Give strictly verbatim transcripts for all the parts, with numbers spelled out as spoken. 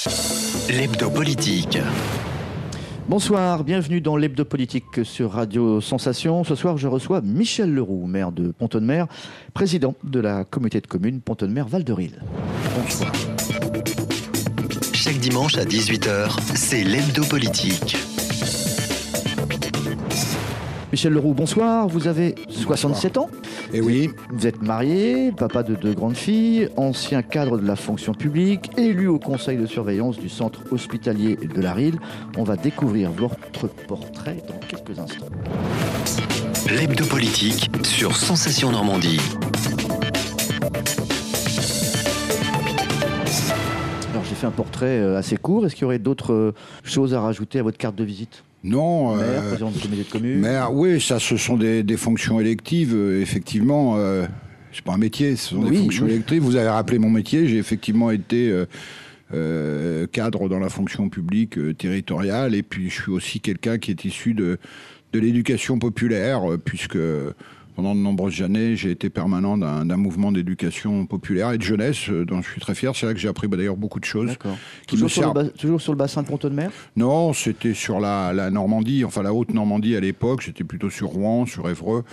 L'hebdo politique. Bonsoir, bienvenue dans l'hebdo politique sur Radio Sensation. Ce soir, je reçois Michel Leroux, maire de Pont-Audemer, président de la communauté de communes Pont-Audemer-Val de Ril. Bonsoir. Chaque dimanche à dix-huit heures, c'est l'hebdo politique. Michel Leroux, bonsoir. Vous avez soixante-sept ans. Et oui. Vous êtes marié, papa de deux grandes filles, ancien cadre de la fonction publique, élu au conseil de surveillance du centre hospitalier de la Ril. On va découvrir votre portrait dans quelques instants. L'hebdo politique sur Sensation Normandie. Alors j'ai fait un portrait assez court. Est-ce qu'il y aurait d'autres choses à rajouter à votre carte de visite ? Non, maire, euh, président de communauté de communes. Maire, oui, ça, ce sont des, des fonctions électives, euh, effectivement. Euh, c'est pas un métier, ce sont oui, des fonctions oui. électives. Vous avez rappelé mon métier. J'ai effectivement été euh, euh, cadre dans la fonction publique euh, territoriale, et puis je suis aussi quelqu'un qui est issu de de l'éducation populaire, euh, puisque pendant de nombreuses années, j'ai été permanent d'un, d'un mouvement d'éducation populaire et de jeunesse, euh, dont je suis très fier. C'est là que j'ai appris bah, d'ailleurs beaucoup de choses. D'accord. Qui Toujours, me sur le servent. bas- toujours sur le bassin de Pont-Audemer ? Non, c'était sur la, la Normandie, enfin la Haute-Normandie à l'époque. J'étais plutôt sur Rouen, sur Évreux.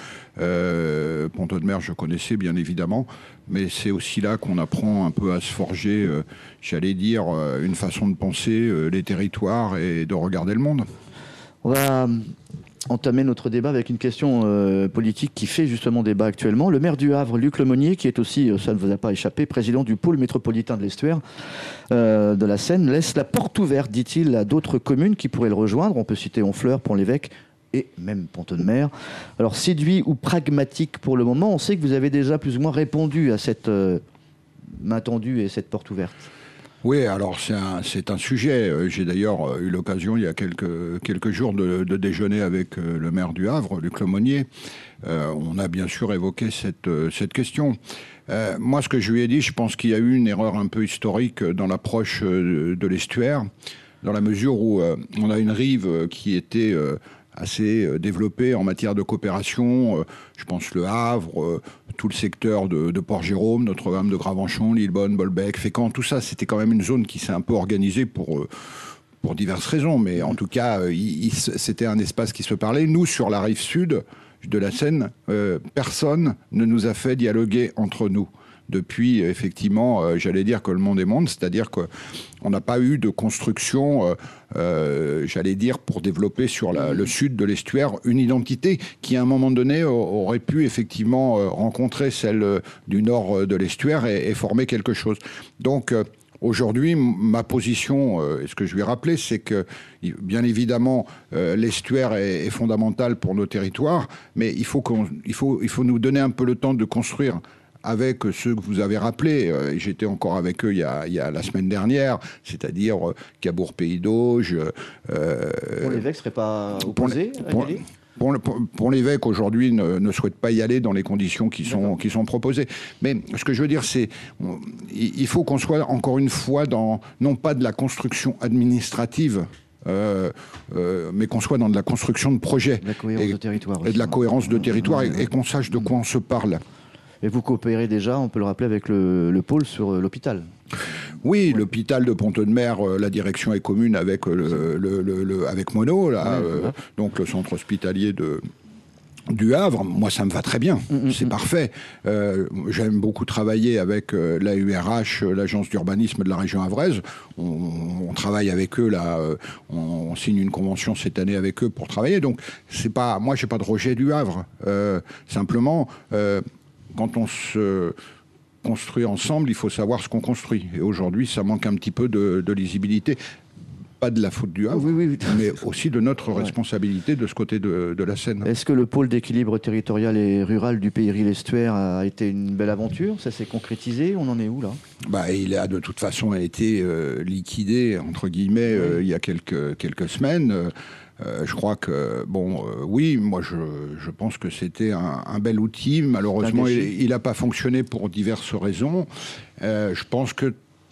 Euh, Pont-Audemer, je connaissais bien évidemment. Mais c'est aussi là qu'on apprend un peu à se forger, euh, j'allais dire, euh, une façon de penser euh, les territoires et de regarder le monde. On va entamer notre débat avec une question euh, politique qui fait justement débat actuellement. Le maire du Havre, Luc Lemonnier, qui est aussi, ça ne vous a pas échappé, président du pôle métropolitain de l'Estuaire euh, de la Seine, laisse la porte ouverte, dit-il, à d'autres communes qui pourraient le rejoindre. On peut citer Honfleur, Pont-l'Évêque et même Pont-Audemer. Alors, séduit ou pragmatique pour le moment, on sait que vous avez déjà plus ou moins répondu à cette euh, main tendue et cette porte ouverte. Oui, alors c'est un, c'est un sujet. J'ai d'ailleurs eu l'occasion, il y a quelques, quelques jours, de, de déjeuner avec le maire du Havre, Luc Lemonnier. Euh, on a bien sûr évoqué cette, cette question. Euh, moi, ce que je lui ai dit, je pense qu'il y a eu une erreur un peu historique dans l'approche de, de l'estuaire, dans la mesure où euh, on a une rive qui était euh, assez développée en matière de coopération. Euh, je pense le Havre, euh, tout le secteur de, de Port-Jérôme, Notre-Dame de Gravenchon, Lillebonne, Bolbec, Fécamp, tout ça, c'était quand même une zone qui s'est un peu organisée pour, euh, pour diverses raisons. Mais en tout cas, euh, il, il, c'était un espace qui se parlait. Nous, sur la rive sud de la Seine, euh, personne ne nous a fait dialoguer entre nous. Depuis, effectivement, euh, j'allais dire que le monde est monde, c'est-à-dire qu'on n'a pas eu de construction, euh, euh, j'allais dire, pour développer sur la, le sud de l'estuaire une identité qui, à un moment donné, aurait pu effectivement euh, rencontrer celle euh, du nord de l'estuaire et, et former quelque chose. Donc, euh, aujourd'hui, ma position, euh, et ce que je lui ai rappelé, c'est que, bien évidemment, euh, l'estuaire est, est fondamental pour nos territoires, mais il faut, qu'on, il faut, il faut nous donner un peu le temps de construire avec ceux que vous avez rappelés. Euh, j'étais encore avec eux il y a, il y a la semaine dernière, c'est-à-dire euh, Cabourg-Pays d'Auge. Euh, Pont-l'Évêque ne serait pas opposé à y aller ? Pont-l'Évêque aujourd'hui ne, ne souhaite pas y aller dans les conditions qui sont, qui sont proposées. Mais ce que je veux dire, c'est il faut qu'on soit encore une fois dans, non pas de la construction administrative, Euh, euh, mais qu'on soit dans de la construction de projets. La cohérence et, de territoire. Et de la cohérence de territoire et, et qu'on sache de quoi on se parle. Et vous coopérez déjà, on peut le rappeler, avec le, le pôle sur l'hôpital. Oui, ouais. L'hôpital de Pont-Audemer, euh, la direction est commune avec, le, le, le, le, avec Mono, là, ouais, euh, donc le centre hospitalier de... du Havre. Moi, ça me va très bien, mmh, c'est mmh. parfait. Euh, j'aime beaucoup travailler avec euh, l'A U R H, euh, l'agence d'urbanisme de la région havraise. On, on travaille avec eux, là, euh, on, on signe une convention cette année avec eux pour travailler. Donc, c'est pas, moi, j'ai pas de rejet du Havre. Euh, simplement, euh, quand on se construit ensemble, il faut savoir ce qu'on construit. Et aujourd'hui, ça manque un petit peu de, de lisibilité. Pas de la faute du Havre, oui, oui, oui. mais aussi de notre ouais. responsabilité de ce côté de, de la Seine. Est-ce que le pôle d'équilibre territorial et rural du Pays Ril-Estuaire a été une belle aventure ? Ça s'est concrétisé ? On en est où là ? Bah, il a de toute façon été euh, liquidé, entre guillemets, oui. euh, il y a quelques, quelques semaines. Euh, je crois que, bon, euh, oui, moi je, je pense que c'était un, un bel outil. Malheureusement, il n'a pas fonctionné pour diverses raisons. Euh, je pense que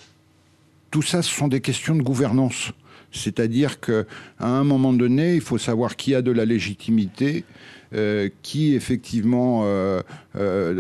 tout ça, ce sont des questions de gouvernance. C'est-à-dire qu'à un moment donné, il faut savoir qui a de la légitimité, euh, qui effectivement euh, euh,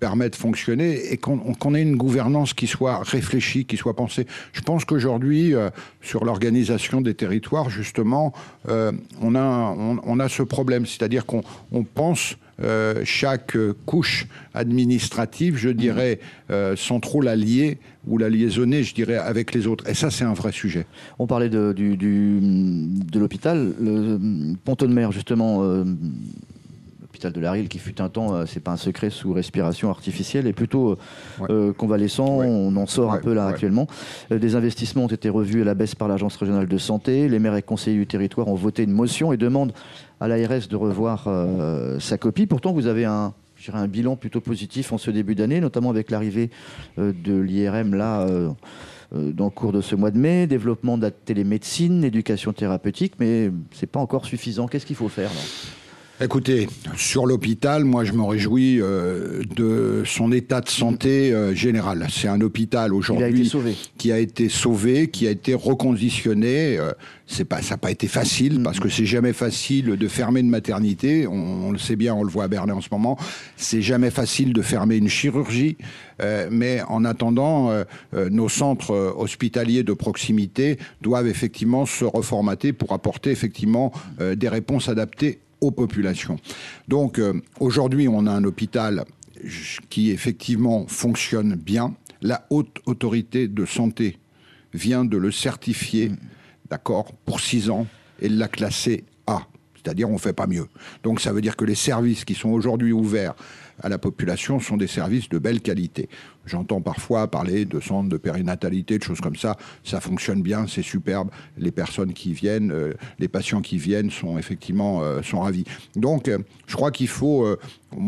permet de fonctionner et qu'on, qu'on ait une gouvernance qui soit réfléchie, qui soit pensée. Je pense qu'aujourd'hui, euh, sur l'organisation des territoires, justement, euh, on, a, on, on a ce problème, c'est-à-dire qu'on on pense euh, chaque couche administrative, je dirais, euh, sans trop la lier ou la liaisonner, je dirais, avec les autres. Et ça, c'est un vrai sujet. On parlait de, du, du, de l'hôpital. Le Pont-de-Mer, justement... Euh, l'hôpital de la Rille, qui fut un temps, euh, c'est pas un secret, sous respiration artificielle, est plutôt euh, ouais. euh, convalescent. Ouais. On en sort ouais. un peu là ouais. actuellement. Euh, des investissements ont été revus à la baisse par l'Agence régionale de santé. Les maires et conseillers du territoire ont voté une motion et demandent à l'A R S de revoir euh, sa copie. Pourtant, vous avez un, je dirais un bilan plutôt positif en ce début d'année, notamment avec l'arrivée euh, de l'I R M là. Euh, dans le cours de ce mois de mai, développement de la télémédecine, éducation thérapeutique, mais c'est pas encore suffisant. Qu'est-ce qu'il faut faire là ? Écoutez, sur l'hôpital, moi je me réjouis euh, de son état de santé euh, général. C'est un hôpital aujourd'hui qui a été sauvé, qui a été reconditionné. Euh, c'est pas, ça n'a pas été facile, mmh. parce que c'est jamais facile de fermer une maternité. On, on le sait bien, on le voit à Bernay en ce moment. C'est jamais facile de fermer une chirurgie. Euh, mais en attendant, euh, euh, nos centres hospitaliers de proximité doivent effectivement se reformater pour apporter effectivement euh, des réponses adaptées aux populations. Donc euh, aujourd'hui, on a un hôpital qui effectivement fonctionne bien. La haute autorité de santé vient de le certifier, mmh. d'accord, pour six ans et l'a classé A. C'est-à-dire on ne fait pas mieux. Donc ça veut dire que les services qui sont aujourd'hui ouverts à la population sont des services de belle qualité. J'entends parfois parler de centres de périnatalité, de choses comme ça. Ça fonctionne bien, c'est superbe. Les personnes qui viennent, euh, les patients qui viennent sont effectivement euh, sont ravis. Donc, euh, je crois qu'il faut euh,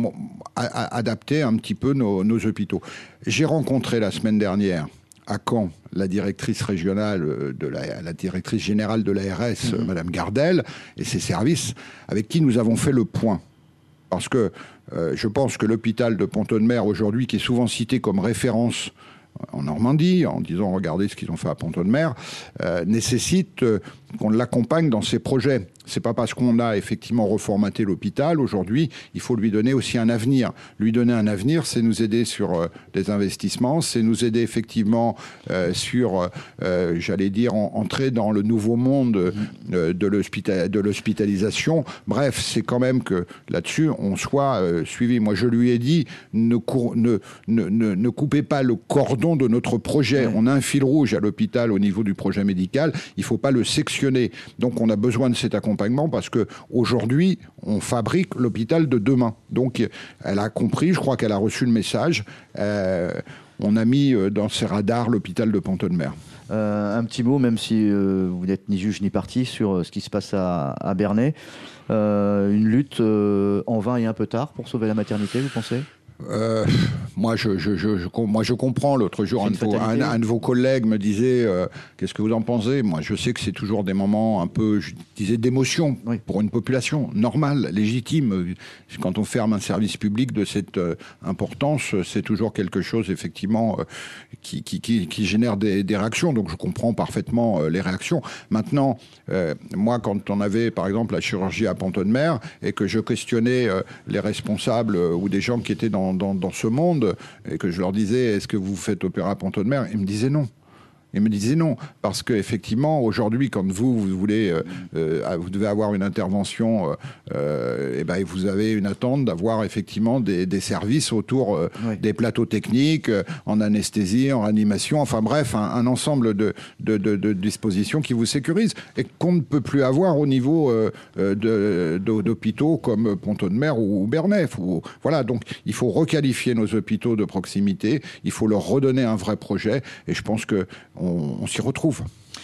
a- adapter un petit peu nos, nos hôpitaux. J'ai rencontré la semaine dernière à Caen la directrice régionale, de la, la directrice générale de l'A R S, mmh. Madame Gardel, et ses services, avec qui nous avons fait le point. Parce que euh, je pense que l'hôpital de Pont-de-Mer aujourd'hui, qui est souvent cité comme référence en Normandie, en disant regardez ce qu'ils ont fait à Pont-de-Mer, euh, nécessite euh, qu'on l'accompagne dans ses projets. C'est pas parce qu'on a effectivement reformaté l'hôpital aujourd'hui, il faut lui donner aussi un avenir. Lui donner un avenir, c'est nous aider sur euh, des investissements, c'est nous aider effectivement euh, sur, euh, j'allais dire, en, entrer dans le nouveau monde euh, de, l'hospital, de l'hospitalisation. Bref, c'est quand même que là-dessus, on soit euh, suivi. Moi, je lui ai dit, ne, cour- ne, ne, ne, ne coupez pas le cordon de notre projet. Ouais. On a un fil rouge à l'hôpital au niveau du projet médical. Il ne faut pas le sectionner. Donc, on a besoin de cet accompagnement parce que aujourd'hui, on fabrique l'hôpital de demain. Donc, elle a compris. Je crois qu'elle a reçu le message. Euh, on a mis dans ses radars l'hôpital de Pont-de-Mer. Euh, un petit mot, même si euh, vous n'êtes ni juge ni parti, sur euh, ce qui se passe à, à Bernay. Euh, une lutte euh, en vain et un peu tard pour sauver la maternité, vous pensez ? Euh, moi, je, je, je, je, moi, je comprends. L'autre jour, un de, vos, un, un de vos collègues me disait euh, qu'est-ce que vous en pensez ? Moi, je sais que c'est toujours des moments un peu, je disais, d'émotion oui. pour une population normale, légitime. Quand on ferme un service public de cette euh, importance, c'est toujours quelque chose, effectivement, euh, qui, qui, qui, qui génère des, des réactions. Donc, je comprends parfaitement euh, les réactions. Maintenant, euh, moi, quand on avait, par exemple, la chirurgie à Pont-de-Mer et que je questionnais euh, les responsables euh, ou des gens qui étaient dans Dans, dans ce monde, et que je leur disais, est-ce que vous faites opéra à Pont-de-Mer ? Ils me disaient non. Ils me disaient non, parce qu'effectivement, aujourd'hui, quand vous, vous voulez, euh, euh, vous devez avoir une intervention, euh, euh, et ben, vous avez une attente d'avoir effectivement des, des services autour euh, oui. des plateaux techniques, euh, en anesthésie, en réanimation, enfin bref, un, un ensemble de, de, de, de dispositions qui vous sécurisent et qu'on ne peut plus avoir au niveau euh, de, de, d'hôpitaux comme Pont-de-Mer ou Bernay. Faut, voilà, donc il faut requalifier nos hôpitaux de proximité, il faut leur redonner un vrai projet, et je pense que On, on s'y retrouve.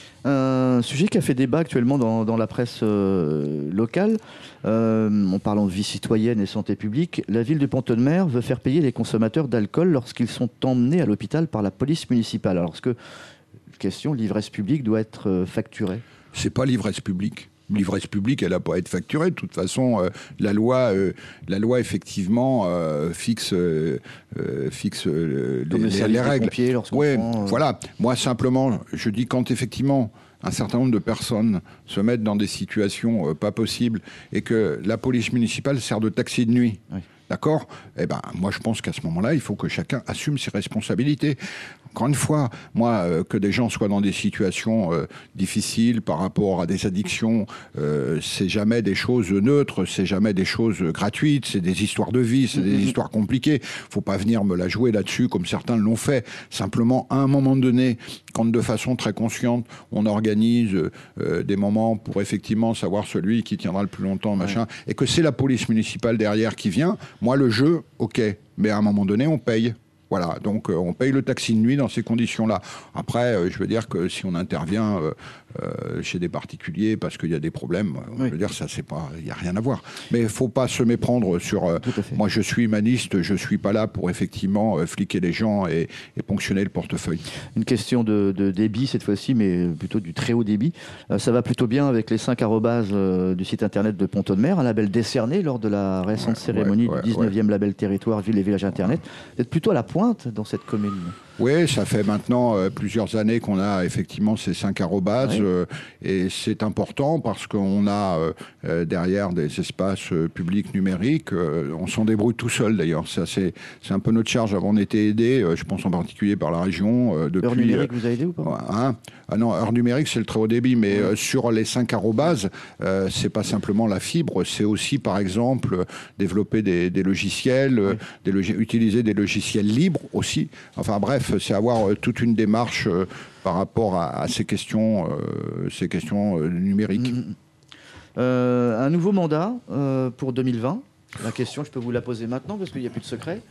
Un sujet qui a fait débat actuellement dans, dans la presse euh, locale, euh, en parlant de vie citoyenne et santé publique, la ville de Pont-de-Mer veut faire payer les consommateurs d'alcool lorsqu'ils sont emmenés à l'hôpital par la police municipale. Alors, est-ce que, question, l'ivresse publique doit être euh, facturée ? C'est pas l'ivresse publique. L'ivresse publique, elle n'a pas à être facturée. De toute façon, euh, la loi, euh, la loi effectivement euh, fixe, euh, fixe euh, les, les, les règles. Ouais, prend, euh... voilà. Moi, simplement, je dis quand effectivement un certain nombre de personnes se mettent dans des situations euh, pas possibles et que la police municipale sert de taxi de nuit. Oui. D'accord ? Eh ben, moi, je pense qu'à ce moment-là, il faut que chacun assume ses responsabilités. Encore une fois, moi, euh, que des gens soient dans des situations euh, difficiles par rapport à des addictions, euh, c'est jamais des choses neutres, c'est jamais des choses gratuites, c'est des histoires de vie, c'est des mmh. histoires compliquées. Faut pas venir me la jouer là-dessus comme certains l'ont fait. Simplement, à un moment donné, quand de façon très consciente, on organise euh, des moments pour effectivement savoir celui qui tiendra le plus longtemps, machin, ouais. et que c'est la police municipale derrière qui vient, moi, le jeu, ok, mais à un moment donné, on paye. Voilà, donc euh, on paye le taxi de nuit dans ces conditions-là. Après, euh, je veux dire que si on intervient euh, euh, chez des particuliers parce qu'il y a des problèmes, oui. je veux dire ça, c'est pas, il y a rien à voir. Mais il faut pas se méprendre sur. Euh, moi, je suis humaniste, je suis pas là pour effectivement euh, fliquer les gens et, et ponctionner le portefeuille. Une question de, de débit cette fois-ci, mais plutôt du très haut débit. Euh, ça va plutôt bien avec les cinq arrobases euh, du site internet de Pont-Audemer, un label décerné lors de la récente ouais, cérémonie ouais, ouais, du dix-neuvième ouais. label territoire ville et village internet. Vous êtes plutôt à la pointe dans cette commune. Oui, ça fait maintenant euh, plusieurs années qu'on a effectivement ces cinq arrobases oui. euh, et c'est important parce qu'on a euh, derrière des espaces euh, publics numériques. Euh, on s'en débrouille tout seul d'ailleurs. Ça, c'est, c'est un peu notre charge. Avant, on était aidé, euh, je pense en particulier par la région. Euh, depuis, Heure numérique, euh, vous a aidé ou pas hein ah non, heure numérique, c'est le très haut débit, mais oui. euh, sur les cinq arrobases, euh, c'est pas simplement la fibre, c'est aussi par exemple développer des, des logiciels, oui. des log- utiliser des logiciels libres aussi. Enfin bref, c'est avoir euh, toute une démarche euh, par rapport à, à ces questions, euh, ces questions euh, numériques. Mmh. Euh, un nouveau mandat euh, pour deux mille vingt. La question, je peux vous la poser maintenant parce qu'il n'y a plus de secret.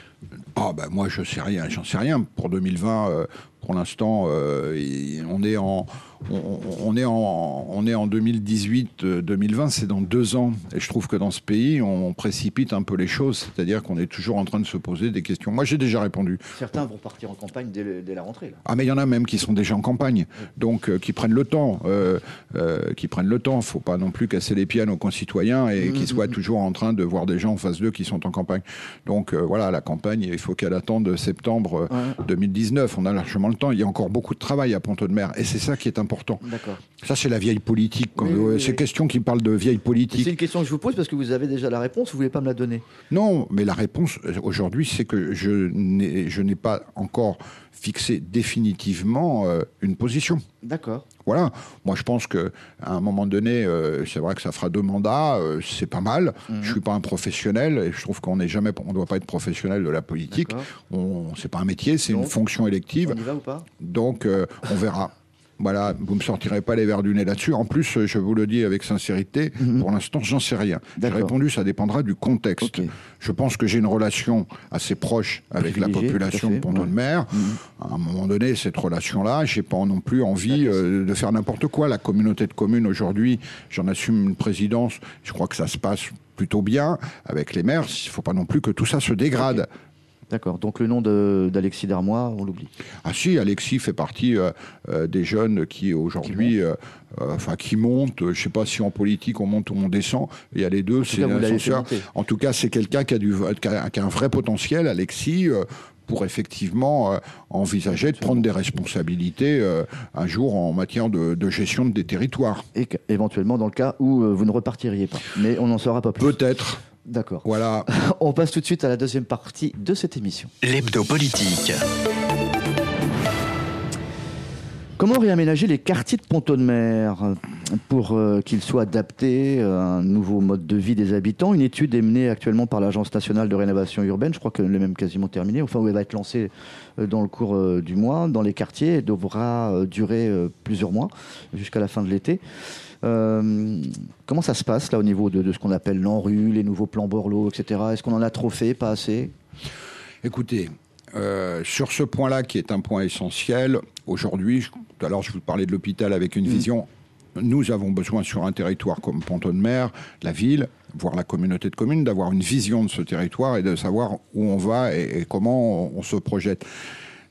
Ah ben moi je sais rien, j'en sais rien. Pour deux mille vingt, euh, pour l'instant, euh, on est en on, on est en on est en deux mille dix-huit, deux mille vingt, c'est dans deux ans. Et je trouve que dans ce pays, on précipite un peu les choses, c'est-à-dire qu'on est toujours en train de se poser des questions. Moi, j'ai déjà répondu. Certains vont partir en campagne dès, le, dès la rentrée. Là. Ah mais il y en a même qui sont déjà en campagne, oui. donc euh, qui prennent le temps, euh, euh, qui prennent le temps. Faut pas non plus casser les pieds à nos concitoyens et mmh, qu'ils soient mmh. toujours en train de voir des gens en face d'eux qui sont en campagne. Donc euh, voilà, la campagne, il faut qu'elle attende septembre ouais. deux mille dix-neuf. On a largement le temps. Il y a encore beaucoup de travail à Pont-Audemer et c'est ça qui est important. D'accord. Ça, c'est la vieille politique. Quand oui, euh, oui, ces oui. questions qui parlent de vieille politique. C'est une question que je vous pose parce que vous avez déjà la réponse. Vous voulez pas me la donner? Non, mais la réponse aujourd'hui, c'est que je n'ai, je n'ai pas encore fixé définitivement euh, une position. D'accord. Voilà. Moi, je pense qu'à un moment donné, euh, c'est vrai que ça fera deux mandats, euh, c'est pas mal. Mmh. Je suis pas un professionnel et je trouve qu'on n'est jamais, on doit pas être professionnel de la politique. On, c'est pas un métier, c'est Donc, une fonction élective. On y va ou pas? Donc, euh, on verra. Voilà, vous ne me sortirez pas les verres du nez là-dessus. En plus, je vous le dis avec sincérité, mmh. pour l'instant, j'en sais rien. D'accord. J'ai répondu, ça dépendra du contexte. Okay. Je pense que j'ai une relation assez proche avec la population de Pont-Audemer. Ouais. Mmh. À un moment donné, cette relation-là, je n'ai pas non plus envie euh, de faire n'importe quoi. La communauté de communes, aujourd'hui, j'en assume une présidence. Je crois que ça se passe plutôt bien avec les maires. Il ne faut pas non plus que tout ça se dégrade. Okay. D'accord, donc le nom de, d'Alexis Darmois, on l'oublie. Ah si, Alexis fait partie euh, euh, des jeunes qui aujourd'hui, qui, euh, euh, enfin, qui montent, je ne sais pas si en politique on monte ou on descend, il y a les deux, c'est un ascenseur. En tout cas, c'est quelqu'un qui a, du, qui a, qui a un vrai potentiel, Alexis, euh, pour effectivement euh, envisager de prendre des responsabilités euh, un jour en matière de, de gestion des territoires. Et éventuellement dans le cas où euh, vous ne repartiriez pas, mais on n'en saura pas plus. Peut-être. D'accord. Voilà. On passe tout de suite à la deuxième partie de cette émission. L'hebdo politique. Comment réaménager les quartiers de Pont-Audemer pour euh, qu'ils soient adaptés à un nouveau mode de vie des habitants? Une étude est menée actuellement par l'Agence nationale de rénovation urbaine. Je crois qu'elle est même quasiment terminée. Enfin, elle va être lancée dans le cours euh, du mois dans les quartiers. Elle devra euh, durer euh, plusieurs mois jusqu'à la fin de l'été. Euh, comment ça se passe là au niveau de, de ce qu'on appelle l'ANRU, les nouveaux plans Borloo, et cetera. Est-ce qu'on en a trop fait, pas assez? Écoutez, euh, sur ce point-là qui est un point essentiel, aujourd'hui, je, tout à l'heure je vous parlais de l'hôpital avec une mmh. vision, nous avons besoin sur un territoire comme Pont-Audemer, la ville, voire la communauté de communes, d'avoir une vision de ce territoire et de savoir où on va et, et comment on, on se projette.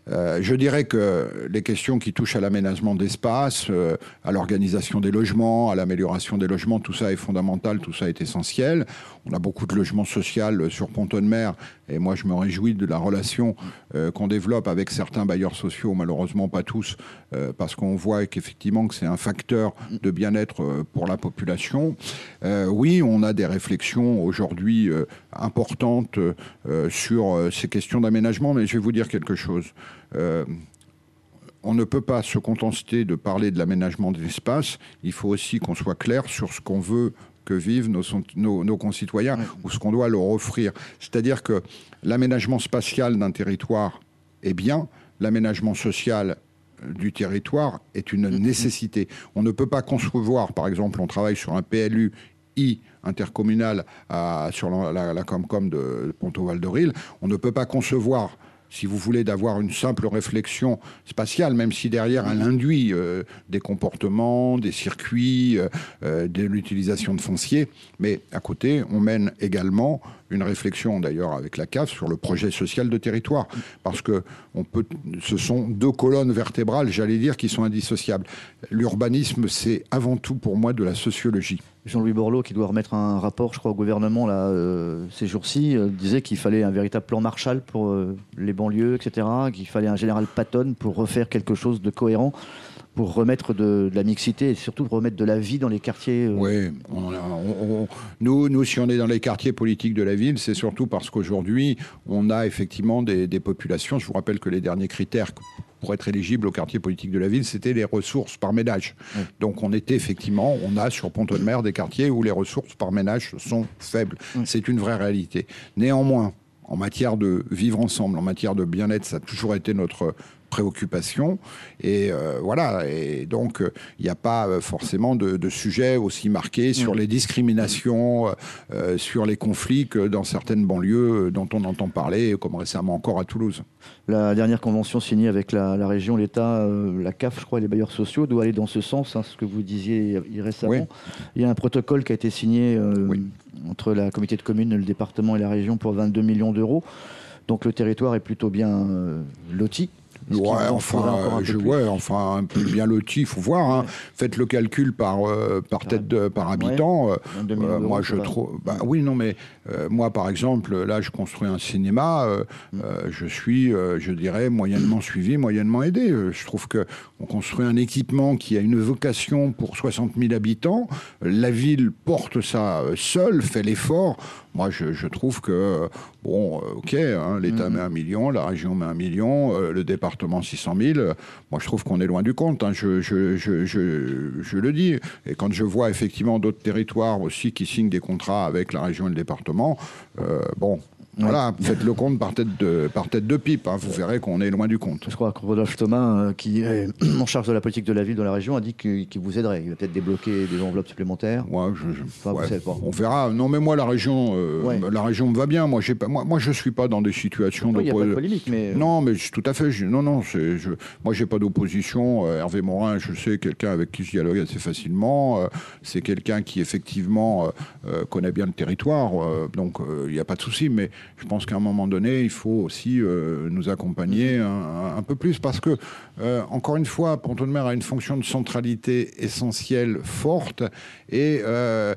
Euh, je dirais que les questions qui touchent à l'aménagement d'espace, euh, à l'organisation des logements, à l'amélioration des logements, tout ça est fondamental, tout ça est essentiel. On a beaucoup de logements sociaux sur Pont-Audemer et moi je me réjouis de la relation euh, qu'on développe avec certains bailleurs sociaux, malheureusement pas tous, euh, parce qu'on voit qu'effectivement que c'est un facteur de bien-être euh, pour la population. Euh, oui, on a des réflexions aujourd'hui euh, importantes euh, sur euh, ces questions d'aménagement, mais je vais vous dire quelque chose. Euh, on ne peut pas se contenter de parler de l'aménagement de l'espace. Il faut aussi qu'on soit clair sur ce qu'on veut que vivent nos, nos, nos concitoyens, oui. ou ce qu'on doit leur offrir. C'est-à-dire que l'aménagement spatial d'un territoire est bien, l'aménagement social du territoire est une nécessité. On ne peut pas concevoir, par exemple, on travaille sur un P L U I intercommunal à, sur la, la, la Comcom de Ponto-Val-d'Orille, on ne peut pas concevoir, si vous voulez, d'avoir une simple réflexion spatiale, même si derrière elle induit euh, des comportements, des circuits, euh, de l'utilisation de foncier. Mais à côté, on mène également une réflexion, d'ailleurs avec la C A F, sur le projet social de territoire. Parce que on peut, ce sont deux colonnes vertébrales, j'allais dire, qui sont indissociables. L'urbanisme, c'est avant tout pour moi de la sociologie. Jean-Louis Borloo, qui doit remettre un rapport, je crois, au gouvernement là, euh, ces jours-ci, euh, disait qu'il fallait un véritable plan Marshall pour euh, les banlieues, et cetera, qu'il fallait un général Patton pour refaire quelque chose de cohérent, pour remettre de, de la mixité et surtout remettre de la vie dans les quartiers. Euh... Oui, on, on, on, nous, nous, si on est dans les quartiers politiques de la ville, c'est surtout parce qu'aujourd'hui, on a effectivement des, des populations. Je vous rappelle que les derniers critères pour être éligible au quartier politique de la ville, c'était les ressources par ménage. Oui. Donc on était effectivement, on a sur Pont-Audemer des quartiers où les ressources par ménage sont faibles. Oui. C'est une vraie réalité. Néanmoins, en matière de vivre ensemble, en matière de bien-être, ça a toujours été notre préoccupation. Et euh, voilà. Et donc, il euh, n'y a pas euh, forcément de, de sujet aussi marqué sur mmh. les discriminations, euh, sur les conflits que dans certaines banlieues dont on entend parler, comme récemment encore à Toulouse. La dernière convention signée avec la, la région, l'État, euh, la C A F, je crois, et les bailleurs sociaux, doit aller dans ce sens, hein, ce que vous disiez récemment. Oui. Il y a un protocole qui a été signé euh, oui. entre la communauté de communes, le département et la région pour vingt-deux millions d'euros. Donc le territoire est plutôt bien euh, loti. Ouais, enfin, je, ouais, enfin, un peu bien loti, il faut voir. Hein. Ouais. Faites le calcul par, euh, par tête de, par habitant. Ouais. Euh, moi, je trouve. Bah, oui, non, mais euh, moi, par exemple, là, je construis un cinéma. Euh, mm. euh, je suis, euh, je dirais, moyennement suivi, moyennement aidé. Je trouve que on construit un équipement qui a une vocation pour soixante mille habitants. La ville porte ça seule, fait l'effort. Moi, je, je trouve que, bon, ok, hein, l'État mmh. met un million, la région met un million, euh, le département six cent mille. Euh, moi, je trouve qu'on est loin du compte, hein, je, je, je, je, je le dis. Et quand je vois effectivement d'autres territoires aussi qui signent des contrats avec la région et le département, euh, bon... Voilà, faites le compte par tête de, par tête de pipe, hein, vous verrez qu'on est loin du compte. Je crois que Rodolphe Thomas, euh, qui est en charge de la politique de la ville dans la région, a dit qu'il vous aiderait. Il va peut-être débloquer des enveloppes supplémentaires. Ouais, je, je, enfin, ouais, vous savez pas. On verra. Non, mais moi, la région, euh, ouais. la région me va bien. Moi, j'ai pas, moi, moi, je suis pas dans des situations non, de. Il n'y a pas de polémique, mais. Non, mais tout à fait. Je, non, non, c'est, je, moi, j'ai pas d'opposition. Euh, Hervé Morin, je sais, quelqu'un avec qui je dialogue assez facilement. Euh, c'est quelqu'un qui, effectivement, euh, connaît bien le territoire. Euh, donc, il n'y a pas de souci. Mais je pense qu'à un moment donné, il faut aussi euh, nous accompagner un, un peu plus parce que, euh, encore une fois, Pont-Audemer a une fonction de centralité essentielle forte et euh,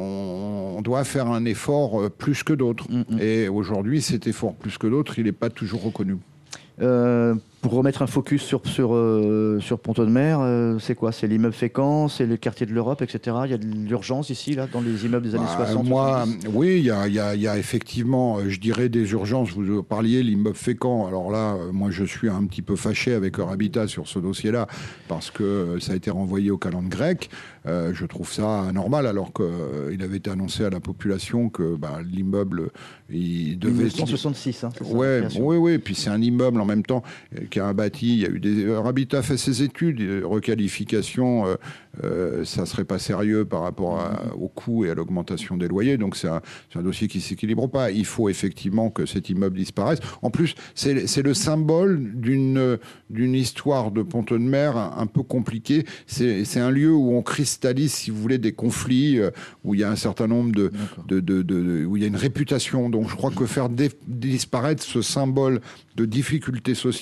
on, on doit faire un effort plus que d'autres. Mm-hmm. Et aujourd'hui, cet effort plus que d'autres, il n'est pas toujours reconnu. Euh, pour remettre un focus sur, sur, euh, sur Pont-Audemer, euh, c'est quoi? C'est l'immeuble Fécamp, c'est le quartier de l'Europe, et cetera. Il y a de l'urgence ici, là, dans les immeubles des années bah, soixante moi, oui, il y a, y, a, y a effectivement, je dirais, des urgences. Vous parliez l'immeuble Fécamp. Alors là, moi, je suis un petit peu fâché avec Eurhabitat sur ce dossier-là, parce que ça a été renvoyé au calendrier grec. Euh, je trouve ça anormal, alors qu'il euh, avait été annoncé à la population que bah, l'immeuble, il devait... mille neuf cent soixante-six, hein, c'est ça, ouais, oui, oui, puis c'est un immeuble en même temps qui a un bâti. Il y a eu des... Eurhabitat fait ses études, requalification, euh, euh, ça serait pas sérieux par rapport à, au coût et à l'augmentation des loyers, donc c'est un, c'est un dossier qui ne s'équilibre pas. Il faut effectivement que cet immeuble disparaisse. En plus, c'est, c'est le symbole d'une, d'une histoire de Pont-Audemer un, un peu compliquée. C'est, c'est un lieu où on cristallise, si vous voulez, des conflits, euh, où il y a un certain nombre de, de, de, de, de... où il y a une réputation. Donc je crois que faire dé- disparaître ce symbole de difficulté sociale sur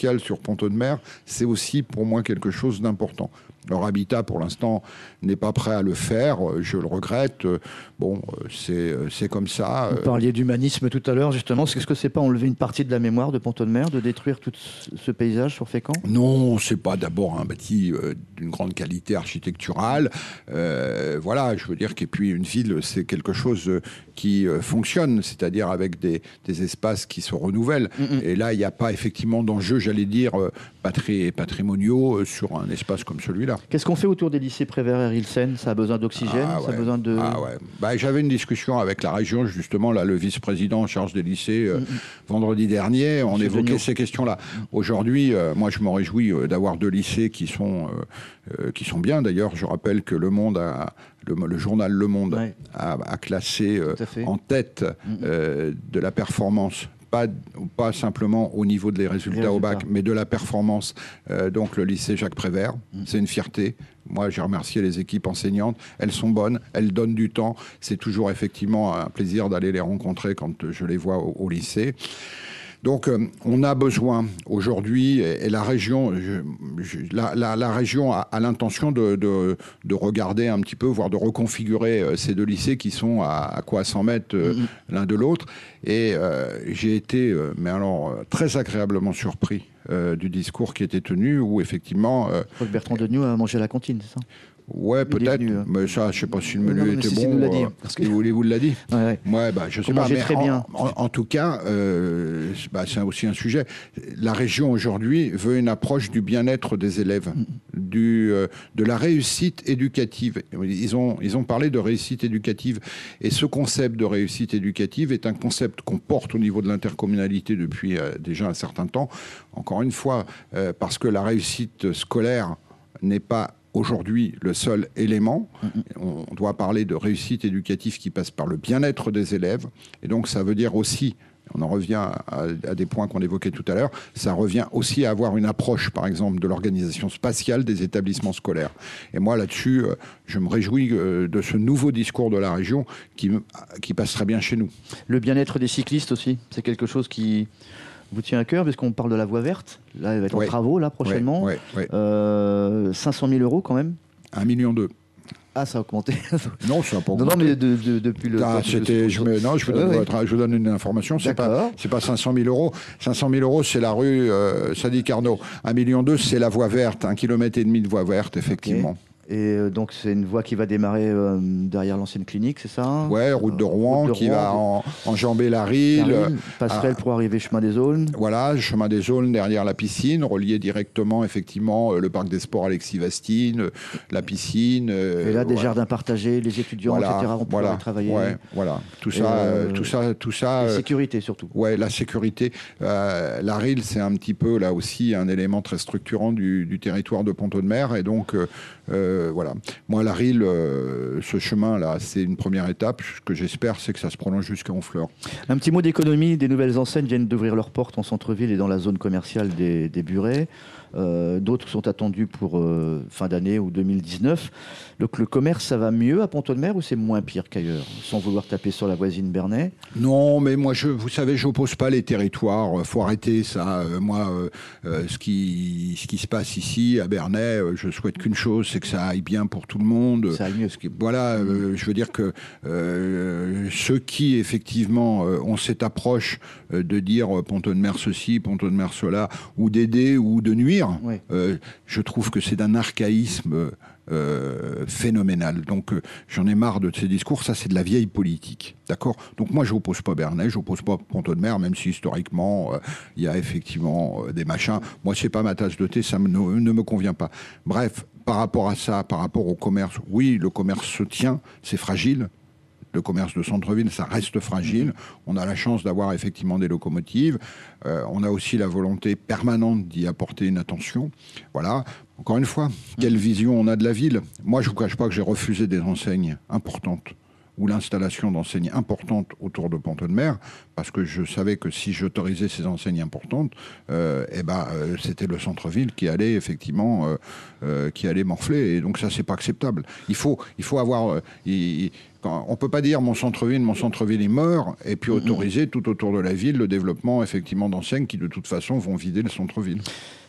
Pont-Audemer, c'est aussi pour moi quelque chose d'important. Leur habitat, pour l'instant, n'est pas prêt à le faire. Je le regrette. Bon, c'est, c'est comme ça. Vous parliez d'humanisme tout à l'heure, justement. Est-ce que c'est pas enlever une partie de la mémoire de Pont-Audemer, de détruire tout ce paysage sur Fécamp? Non, c'est pas d'abord un bâti euh, d'une grande qualité architecturale. Euh, voilà, je veux dire qu'et puis une ville, c'est quelque chose qui euh, fonctionne, c'est-à-dire avec des, des espaces qui se renouvellent. Mm-hmm. Et là, il n'y a pas effectivement d'enjeux, j'allais dire, euh, patri- patrimoniaux euh, sur un espace comme celui-là. Qu'est-ce qu'on fait autour des lycées Prévert et Rilsen? Ça a besoin d'oxygène, ah, ça ouais. a besoin de... Ah ouais. Bah, j'avais une discussion avec la région, justement, là, le vice-président en charge des lycées, euh, mm-hmm. vendredi dernier, on Monsieur évoquait Degnaud. Ces questions-là. Mm-hmm. Aujourd'hui, euh, moi, je me réjouis euh, d'avoir deux lycées qui sont, euh, euh, qui sont bien. D'ailleurs, je rappelle que Le Monde a... Le, le journal Le Monde ouais. a, a classé euh, en tête mm-hmm. euh, de la performance, pas, pas simplement au niveau des résultats, résultats. au bac, mais de la performance, euh, donc le lycée Jacques Prévert. Mm-hmm. C'est une fierté. Moi, j'ai remercié les équipes enseignantes. Elles sont bonnes, elles donnent du temps. C'est toujours effectivement un plaisir d'aller les rencontrer quand je les vois au, au lycée. Donc, euh, on a besoin aujourd'hui, et, et la région, je, je, la, la, la région a, a l'intention de, de, de regarder un petit peu, voire de reconfigurer euh, ces deux lycées qui sont à, à quoi cent mètres euh, mmh. l'un de l'autre. Et euh, j'ai été, euh, mais alors, très agréablement surpris euh, du discours qui était tenu, où effectivement... Euh, je crois que Bertrand Degnaud a mangé à la cantine, c'est ça? Ouais, peut-être, venu, euh... mais ça, je sais pas si le menu non, non, était si, bon. Si, nous l'a dit, euh, parce que vous, vous l'a dit. Ouais, ouais. ouais, bah, je sais On pas. Mais très en, bien. En, en tout cas, euh, bah, c'est aussi un sujet. La région aujourd'hui veut une approche du bien-être des élèves, mm. du, euh, de la réussite éducative. Ils ont, ils ont parlé de réussite éducative, et ce concept de réussite éducative est un concept qu'on porte au niveau de l'intercommunalité depuis euh, déjà un certain temps. Encore une fois, euh, parce que la réussite scolaire n'est pas aujourd'hui le seul élément. On doit parler de réussite éducative qui passe par le bien-être des élèves. Et donc, ça veut dire aussi, on en revient à, à des points qu'on évoquait tout à l'heure, ça revient aussi à avoir une approche, par exemple, de l'organisation spatiale des établissements scolaires. Et moi, là-dessus, je me réjouis de ce nouveau discours de la région qui, qui passe très bien chez nous. Le bien-être des cyclistes aussi, c'est quelque chose qui... vous tient à cœur, parce qu'on parle de la voie verte. Là, elle va être ouais. en travaux, là, prochainement. Ouais, ouais, ouais. Euh, cinq cent mille euros, quand même. un million deux. Ah, ça a augmenté. Non, ça n'a pas augmenté. Non, non, mais de, de, depuis le... Ah, c'était, je me, non, je vous, donne, ouais, votre, je vous donne une information. C'est pas, c'est pas cinq cent mille euros. cinq cent mille euros, c'est la rue euh, Sadi Carnot. un million deux, c'est la voie verte. Un kilomètre et demi de voie verte, effectivement. Okay. Et euh, donc, c'est une voie qui va démarrer euh, derrière l'ancienne clinique, c'est ça? Ouais, route de Rouen, route de qui Rouen, va en, enjamber la Rille. La Rille passerelle à, pour arriver chemin des Aulnes. Voilà, chemin des Aulnes derrière la piscine, relier directement, effectivement, le parc des sports Alexis Vastine, la piscine. Et là, des ouais. jardins partagés, les étudiants, voilà, et cetera, on voilà, pourra travailler. Ouais, voilà, tout ça, euh, tout ça, tout ça. La sécurité, surtout. Ouais, la sécurité. Euh, la Rille, c'est un petit peu, là aussi, un élément très structurant du, du territoire de Pont-Audemer. Et donc, euh, euh, voilà. Moi, la Rille, euh, ce chemin-là, c'est une première étape. Ce que j'espère, c'est que ça se prolonge jusqu'à Honfleur. Un petit mot d'économie. Des nouvelles enseignes viennent d'ouvrir leurs portes en centre-ville et dans la zone commerciale des, des Burets. Euh, d'autres sont attendus pour euh, fin d'année ou deux mille dix-neuf. Donc le commerce, ça va mieux à Pont-Audemer ou c'est moins pire qu'ailleurs, sans vouloir taper sur la voisine Bernay? Non, mais moi, je, vous savez, je n'oppose pas les territoires. Il faut arrêter ça. Euh, moi, euh, euh, ce, qui, ce qui se passe ici, à Bernay, euh, je souhaite qu'une chose, c'est que ça aille bien pour tout le monde. Ça aille mieux. Ce qui, voilà, euh, je veux dire que euh, ceux qui, effectivement, euh, ont cette approche euh, de dire euh, Pont-Audemer ceci, Pont-Audemer cela, ou d'aider ou de nuire, oui. euh, je trouve que c'est d'un archaïsme Euh, phénoménal. Donc euh, j'en ai marre de ces discours, ça c'est de la vieille politique, d'accord? Donc moi je n'oppose pas Bernay, je n'oppose pas Pont-Audemer, même si historiquement il euh, y a effectivement euh, des machins. Moi c'est pas ma tasse de thé, ça me, ne, ne me convient pas. Bref, par rapport à ça, par rapport au commerce, oui, le commerce se tient, c'est fragile. Le commerce de centre-ville, ça reste fragile. On a la chance d'avoir effectivement des locomotives. Euh, on a aussi la volonté permanente d'y apporter une attention. Voilà. Encore une fois, quelle vision on a de la ville? Moi, je ne vous cache pas que j'ai refusé des enseignes importantes ou l'installation d'enseignes importantes autour de Pont-Audemer, parce que je savais que si j'autorisais ces enseignes importantes, euh, eh ben, euh, c'était le centre-ville qui allait effectivement euh, euh, qui allait morfler. Et donc ça, c'est pas acceptable. Il faut, il faut avoir... Euh, il, on ne peut pas dire mon centre-ville, mon centre-ville il meurt, et puis autoriser tout autour de la ville le développement effectivement d'enseignes qui de toute façon vont vider le centre-ville.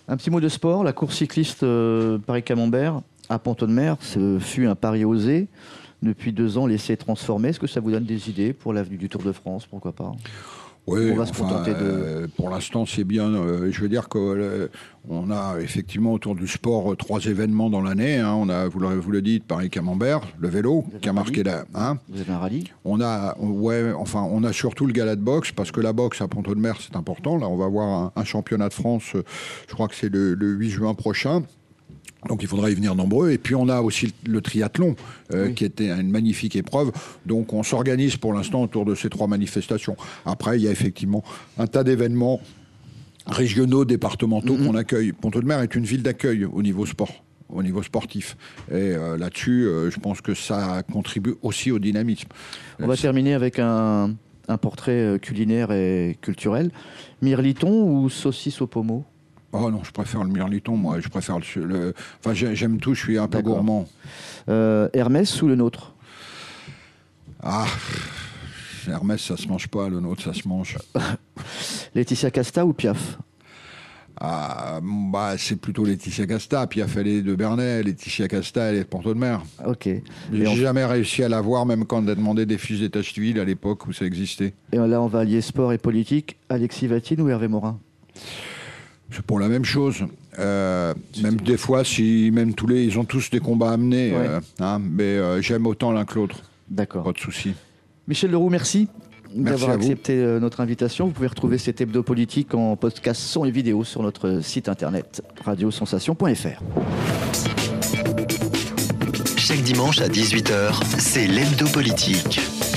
Un petit mot de sport. La course cycliste euh, Paris-Camembert à Pont-de-Mer, ce fut un pari osé. Depuis deux ans, l'essai est transformé. Est-ce que ça vous donne des idées pour l'avenue du Tour de France? Pourquoi pas? Oui, on va se enfin, contenter de... euh, pour l'instant, c'est bien. Euh, je veux dire qu'on euh, a effectivement autour du sport euh, trois événements dans l'année. Hein. On a, vous le, vous le dites, Paris-Camembert, le vélo, qui a marqué la. Hein. Vous avez un rallye? On a, ouais, enfin, on a surtout le gala de boxe, parce que la boxe à Pont-de-Mer, c'est important. Là, on va avoir un, un championnat de France. Euh, je crois que c'est le, le huit juin prochain. Donc il faudra y venir nombreux. Et puis on a aussi le triathlon, euh, oui. qui était une magnifique épreuve. Donc on s'organise pour l'instant autour de ces trois manifestations. Après, il y a effectivement un tas d'événements régionaux, départementaux mm-hmm. qu'on accueille. Pont-de-Mer est une ville d'accueil au niveau sport, au niveau sportif. Et euh, là-dessus, euh, je pense que ça contribue aussi au dynamisme. On va terminer avec un, un portrait culinaire et culturel. Mirliton ou saucisse au pommeau? Oh non, je préfère le mirliton, moi. Je préfère le... le enfin, j'aime tout, je suis un peu D'accord. gourmand. Euh, Hermès ou le nôtre? Ah, Hermès, ça se mange pas, le nôtre, ça se mange. Laetitia Casta ou Piaf? Ah, bah, c'est plutôt Laetitia Casta. Piaf, elle est de Bernay. Laetitia Casta, elle est de Pont-de-Mer. Ok. J'ai on... jamais réussi à la voir, même quand on a demandé des fiches d'état civil à l'époque où ça existait. Et là, on va allier sport et politique. Alexis Vatine ou Hervé Morin? C'est pour la même chose. Euh, même des fois, si même tous les, ils ont tous des combats à mener. Ouais. Euh, hein, mais euh, j'aime autant l'un que l'autre. D'accord. Pas de souci. Michel Leroux, merci, merci d'avoir accepté vous. notre invitation. Vous pouvez retrouver cet hebdo politique en podcast son et vidéo sur notre site internet radio sensation point f r. Chaque dimanche à dix-huit heures, c'est l'hebdo politique.